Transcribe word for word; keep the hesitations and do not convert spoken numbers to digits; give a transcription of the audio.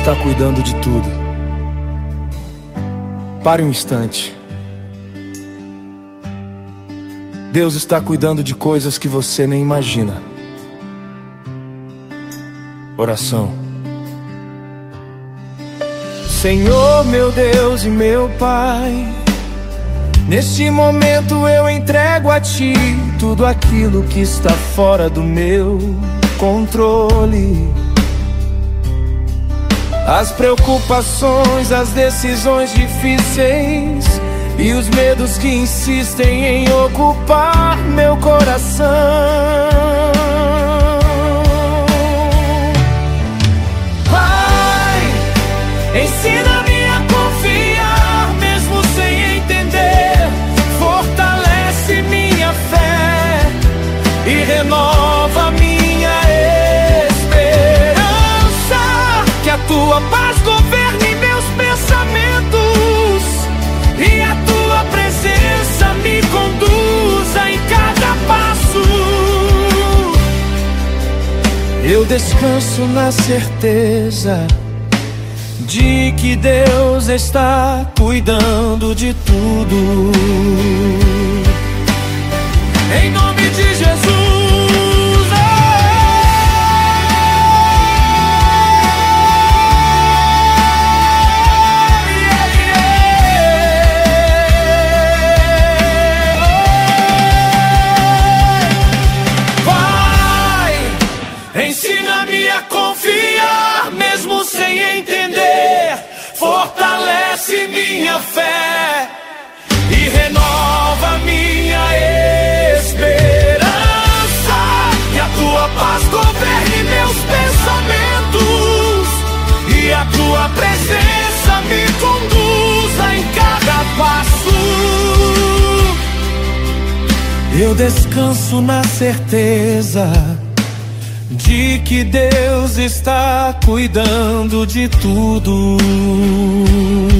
está cuidando de tudo. Pare um instante. Deus está cuidando de coisas que você nem imagina. Oração. Senhor, meu Deus e meu Pai, neste momento eu entrego a Ti tudo aquilo que está fora do meu controle. As preocupações, as decisões difíceis e os medos que insistem em ocupar meu coração. Pai, ensina-me a confiar mesmo sem entender. Fortalece minha fé e renova minha esperança. Que a Tua paz governe meus pensamentos e a Tua presença me conduza em cada passo. Eu descanso na certeza de que Deus está cuidando de tudo. Em nome de Jesus. Ensina-me a confiar mesmo sem entender. Fortalece minha fé e renova minha esperança. Que a Tua paz governe meus pensamentos e a Tua presença me conduza em cada passo. Eu descanso na certeza de que Deus está cuidando de tudo.